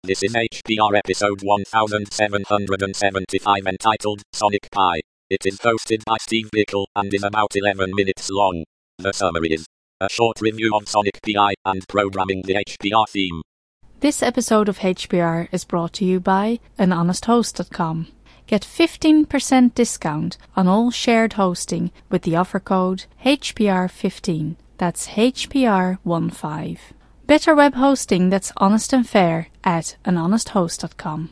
This is HPR episode 1775 entitled Sonic Pi. It is hosted by Steve Bickle and is about 11 minutes long. The summary is a short review of Sonic Pi and programming the HPR theme. This episode of HPR is brought to you by anhonesthost.com. Get 15% discount on all shared hosting with the offer code HPR15. That's HPR15. Better web hosting that's honest and fair at anhonesthost.com.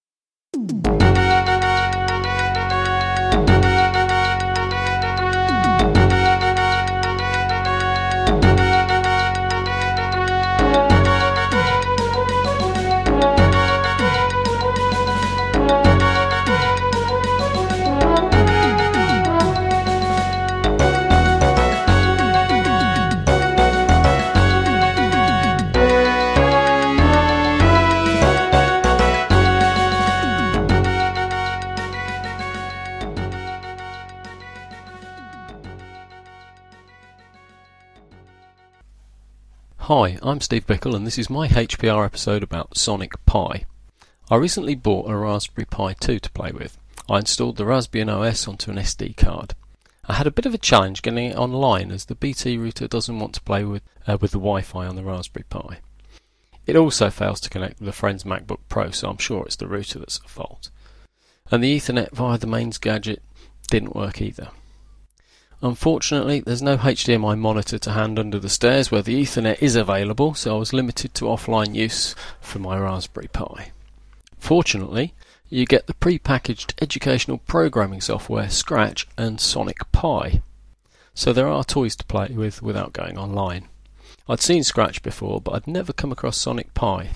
Hi, I'm Steve Bickle and this is my HPR episode about Sonic Pi. I recently bought a Raspberry Pi 2 to play with. I installed the Raspbian OS onto an SD card. I had a bit of a challenge getting it online as the BT router doesn't want to play with the Wi-Fi on the Raspberry Pi. It also fails to connect with a friend's MacBook Pro, so I'm sure it's the router that's at fault. And the Ethernet via the mains gadget didn't work either. Unfortunately, there's no HDMI monitor to hand under the stairs where the Ethernet is available, so I was limited to offline use for my Raspberry Pi. Fortunately, you get the pre-packaged educational programming software Scratch and Sonic Pi, so there are toys to play with without going online. I'd seen Scratch before, but I'd never come across Sonic Pi.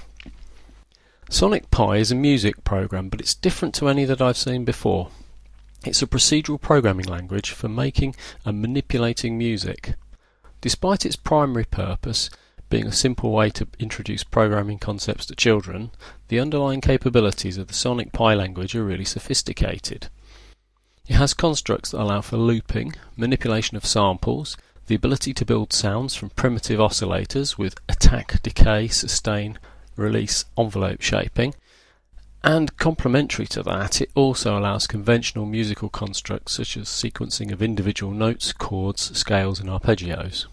Sonic Pi is a music program, but it's different to any that I've seen before. It's a procedural programming language for making and manipulating music. Despite its primary purpose being a simple way to introduce programming concepts to children, the underlying capabilities of the Sonic Pi language are really sophisticated. It has constructs that allow for looping, manipulation of samples, the ability to build sounds from primitive oscillators with attack, decay, sustain, release, envelope shaping, and complementary to that, it also allows conventional musical constructs such as sequencing of individual notes, chords, scales and arpeggios.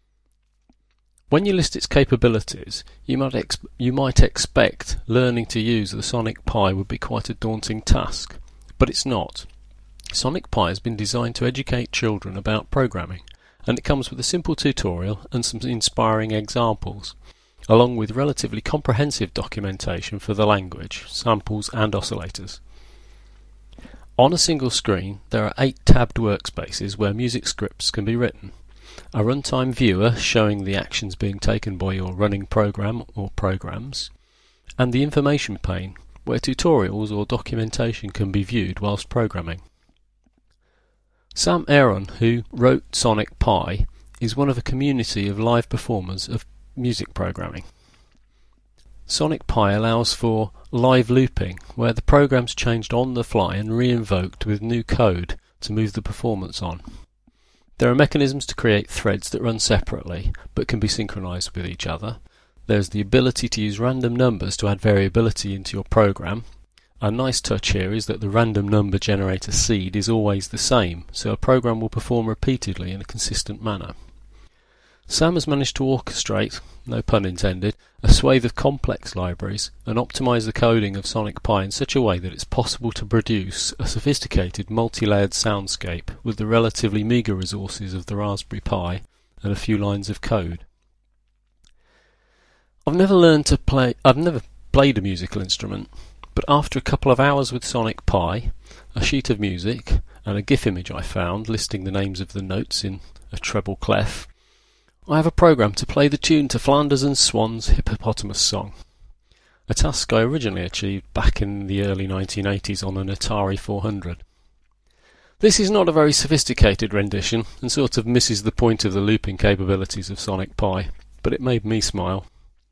When you list its capabilities, you might expect learning to use the Sonic Pi would be quite a daunting task, but it's not. Sonic Pi has been designed to educate children about programming, and it comes with a simple tutorial and some inspiring examples, along with relatively comprehensive documentation for the language, samples and oscillators. On a single screen, there are 8 tabbed workspaces where music scripts can be written, a runtime viewer showing the actions being taken by your running program or programs, and the information pane where tutorials or documentation can be viewed whilst programming. Sam Aaron, who wrote Sonic Pi, is one of a community of live performers of music programming. Sonic Pi allows for live looping, where the program's changed on the fly and re-invoked with new code to move the performance on. There are mechanisms to create threads that run separately, but can be synchronized with each other. There's the ability to use random numbers to add variability into your program. A nice touch here is that the random number generator seed is always the same, so a program will perform repeatedly in a consistent manner. Sam has managed to orchestrate, no pun intended, a swathe of complex libraries and optimize the coding of Sonic Pi in such a way that it's possible to produce a sophisticated multi-layered soundscape with the relatively meagre resources of the Raspberry Pi and a few lines of code. I've never played a musical instrument, but after a couple of hours with Sonic Pi, a sheet of music and a GIF image I found listing the names of the notes in a treble clef, I have a program to play the tune to Flanders and Swan's Hippopotamus Song, a task I originally achieved back in the early 1980s on an Atari 400. This is not a very sophisticated rendition and sort of misses the point of the looping capabilities of Sonic Pi, but it made me smile.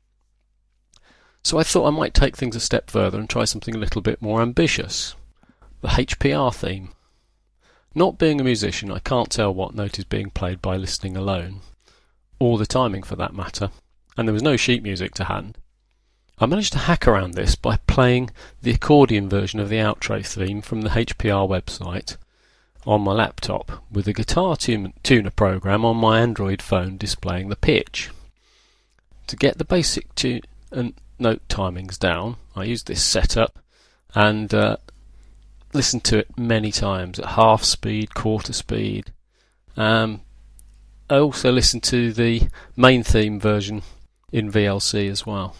So I thought I might take things a step further and try something a little bit more ambitious, the HPR theme. Not being a musician, I can't tell what note is being played by listening alone, or the timing for that matter, and there was no sheet music to hand. I managed to hack around this by playing the accordion version of the outro theme from the HPR website on my laptop, with a guitar tuner program on my Android phone displaying the pitch. To get the basic tune and note timings down, I used this setup and listened to it many times at half speed, quarter speed. I also listened to the main theme version in VLC as well.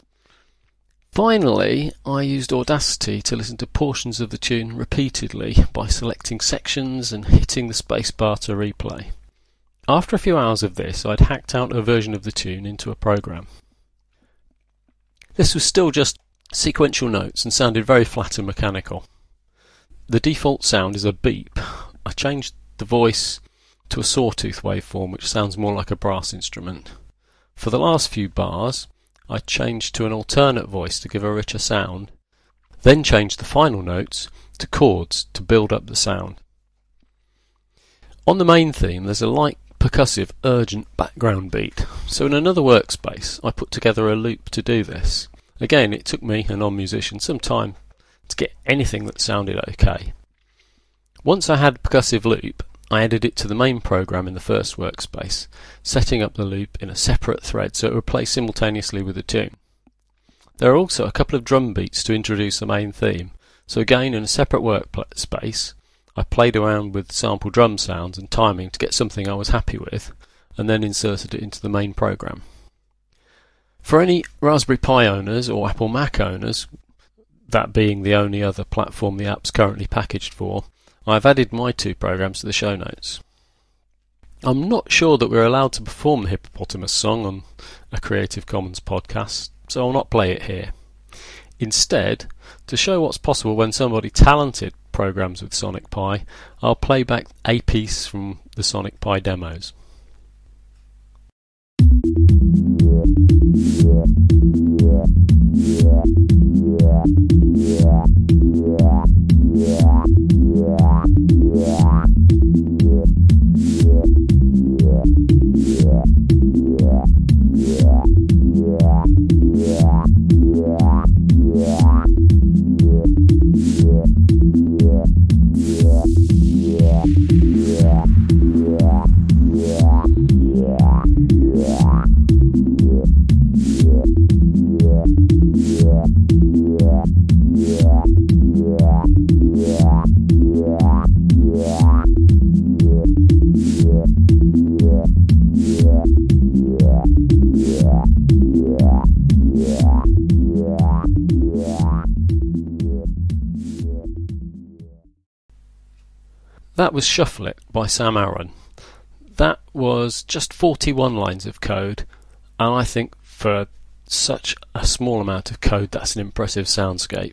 Finally, I used Audacity to listen to portions of the tune repeatedly by selecting sections and hitting the spacebar to replay. After a few hours of this, I'd hacked out a version of the tune into a program. This was still just sequential notes and sounded very flat and mechanical. The default sound is a beep. I changed the voice to a sawtooth waveform, which sounds more like a brass instrument. For the last few bars, I changed to an alternate voice to give a richer sound, then changed the final notes to chords to build up the sound. On the main theme, there's a light, percussive, urgent background beat, so in another workspace I put together a loop to do this. Again, it took me, a non-musician, some time to get anything that sounded okay. Once I had percussive loop, I added it to the main program in the first workspace, setting up the loop in a separate thread so it would play simultaneously with the tune. There are also a couple of drum beats to introduce the main theme, so again in a separate workspace I played around with sample drum sounds and timing to get something I was happy with, and then inserted it into the main program. For any Raspberry Pi owners or Apple Mac owners, that being the only other platform the app's currently packaged for, I've added my two programs to the show notes. I'm not sure that we're allowed to perform the Hippopotamus song on a Creative Commons podcast, so I'll not play it here. Instead, to show what's possible when somebody talented programs with Sonic Pi, I'll play back a piece from the Sonic Pi demos. That was Shuffle It by Sam Aaron. That was just 41 lines of code, and I think for such a small amount of code that's an impressive soundscape.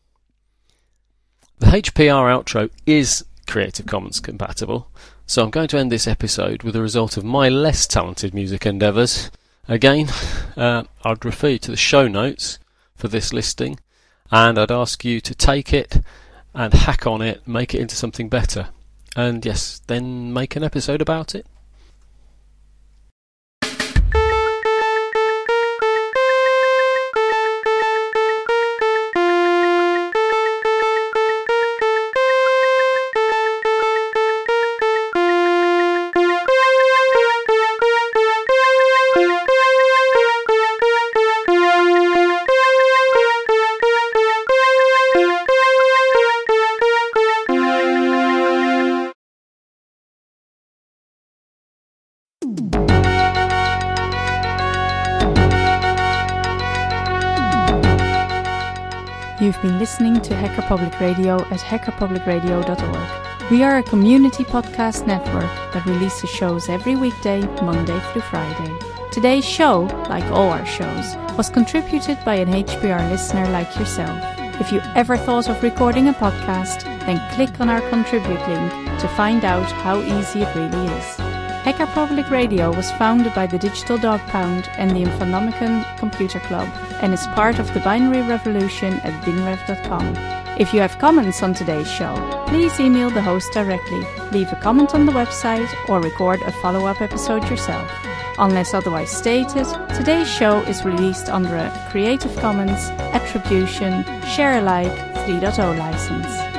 The HPR outro is Creative Commons compatible, so I'm going to end this episode with the result of my less talented music endeavours. Again, I'd refer you to the show notes for this listing, and I'd ask you to take it and hack on it, make it into something better. And yes, then make an episode about it. You've been listening to Hacker Public Radio at hackerpublicradio.org. We are a community podcast network that releases shows every weekday, Monday through Friday. Today's show, like all our shows, was contributed by an HPR listener like yourself. If you ever thought of recording a podcast, then click on our contribute link to find out how easy it really is. Hacker Public Radio was founded by the Digital Dog Pound and the Infonomicon Computer Club and is part of the binary revolution at binrev.com. If you have comments on today's show, please email the host directly, leave a comment on the website, or record a follow-up episode yourself. Unless otherwise stated, today's show is released under a Creative Commons Attribution Share Alike 3.0 license.